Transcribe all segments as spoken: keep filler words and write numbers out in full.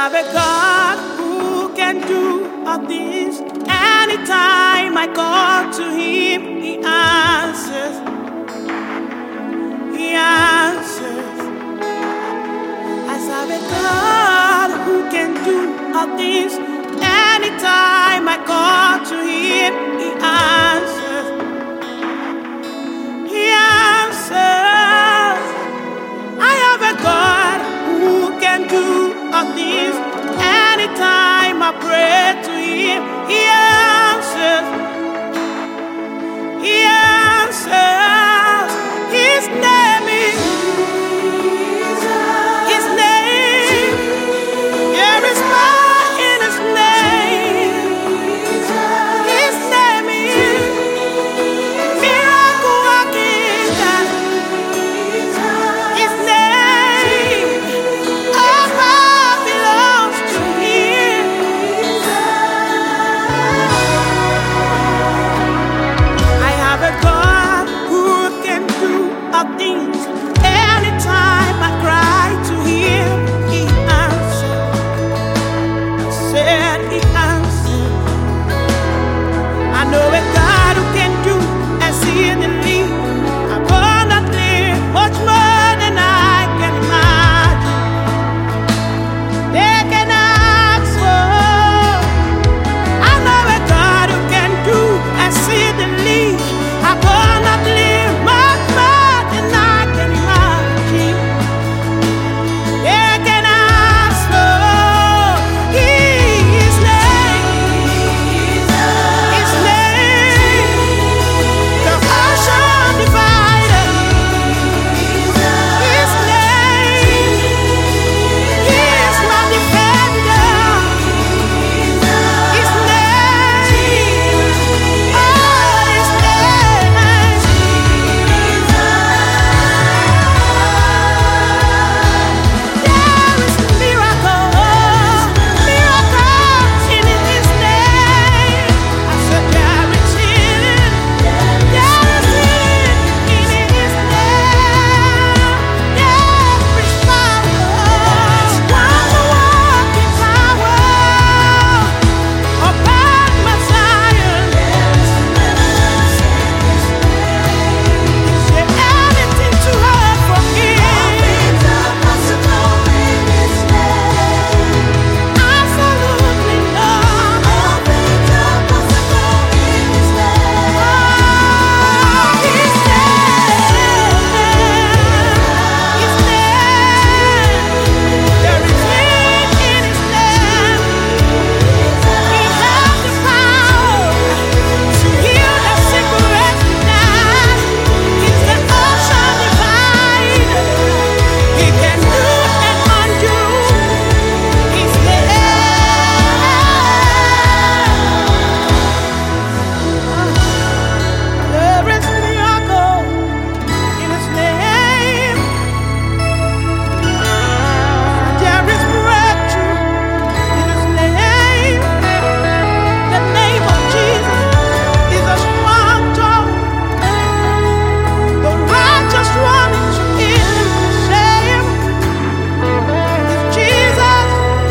have a God who can do all things. Anytime I call to Him, He answers. He answers. I have a God who can do all things. Anytime I call to Him, He answers. He answers. I have a God who can do all things. Anytime I pray to Him, He answers. He answers. His name is Jesus. His name. There is power in His name. Jesus. His name is miracle working God. His name. All power belongs to Him. I have a God who can do all things. Anytime I cry to Him, He answers. I said He answers. I know a God who can do exceedingly abundantly, much more than I can imagine. They can ask for. I know a God who can do exceedingly abundantly, much more than I can imagine. They can ask for His name. His name. The ocean divided. His name. He is my defender. His name. Oh, His name. There is miracle, miracles in His name. I said there is healing, there is healing in His name. There is power, wonder-working power upon Messiah. Is there anything too hard for Him? Absolutely not. Oh, His name. His name. There is healing in His name. He has the power to heal the sick who rest in that. He's the ocean divider. He can do and undo. His name. There is miracle in His name. There is breakthrough in His name. The name of Jesus is a strong tower. The righteous run into it and is saved. It's Jesus.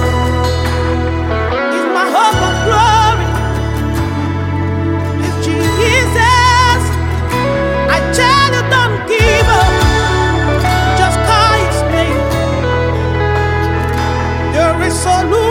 He's my hope of glory. It's Jesus. I tell you, don't give up. Just call His name. There is solution.